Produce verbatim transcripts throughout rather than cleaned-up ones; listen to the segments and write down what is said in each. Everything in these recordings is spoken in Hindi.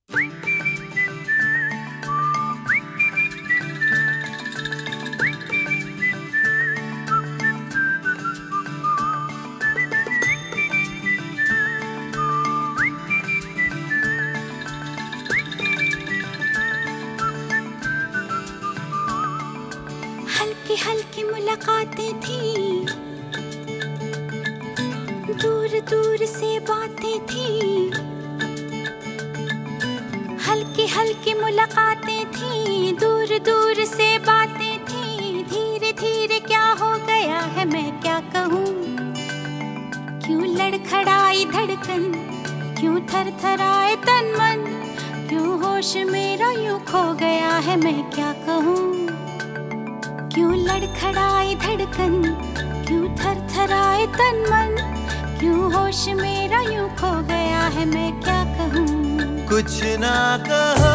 हल्की हल्की मुलाकातें थी, दूर दूर से बातें थी। हल्की हल्की मुलाकातें थी, दूर दूर से बातें थी। धीरे धीरे क्या हो गया है मैं क्या कहूँ, क्यों लड़खड़ाई धड़कन, क्यों थरथराए तन मन, क्यों होश मेरा यूं खो गया है मैं क्या कहूँ। क्यों लड़खड़ाई धड़कन, क्यों थरथराए तन मन, क्यों होश मेरा यूं खो गया है मैं क्या कहूँ। कुछ ना कहो,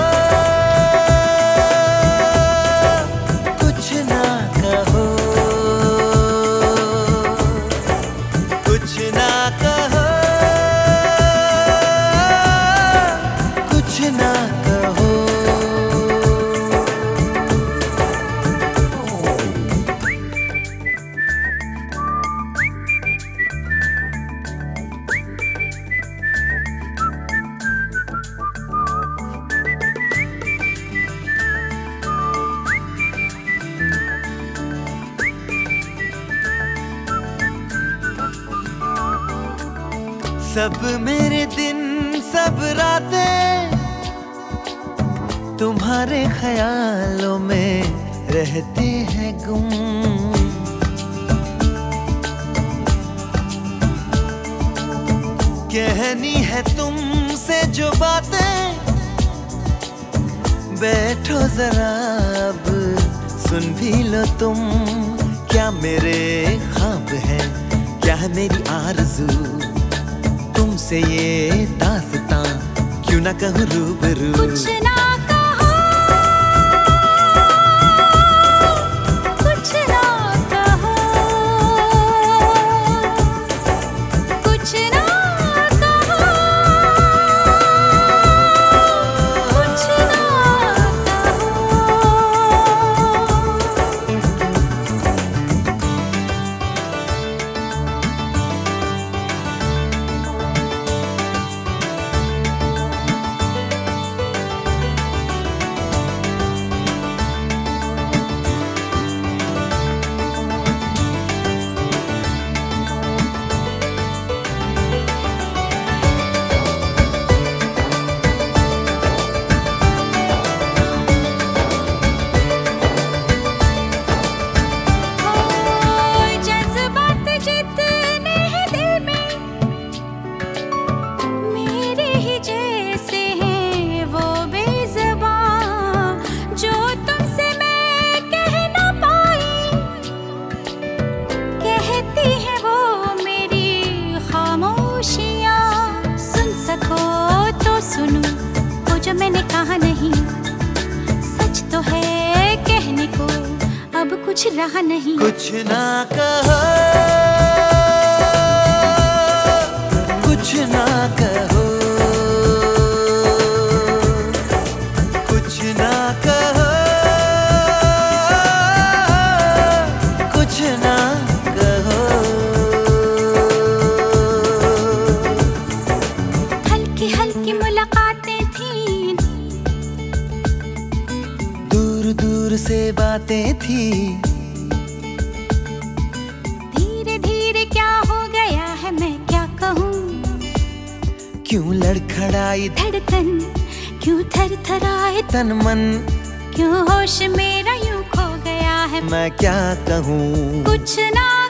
कुछ ना कहो, कुछ ना कहो, कुछ ना कहो। सब मेरे दिन सब रातें तुम्हारे ख्यालों में रहते हैं गुम। कहनी है तुमसे जो बातें, बैठो जरा अब सुन भी लो तुम। क्या मेरे ख्वाब हैं, क्या है मेरी आरज़ू, तुमसे ये दास्तां क्यों ना कहूँ रूबरू। कुछ ना कहो, कुछ ना कहो, कुछ ना कहो, कुछ ना सुनूं वो जो मैंने कहा नहीं, सच तो है कहने को अब कुछ रहा नहीं। कुछ ना कहो, कुछ ना कहो, कुछ ना कहो, कुछ ना कहो। हल्की हल्की मुलाकातें थी, दूर दूर से बातें थी। धीरे धीरे क्या हो गया है मैं क्या कहूँ, क्यों लड़खड़ाई धड़कन, क्यों थरथराए तन मन, क्यों होश मेरा यूं खो गया है मैं क्या कहूँ। कुछ ना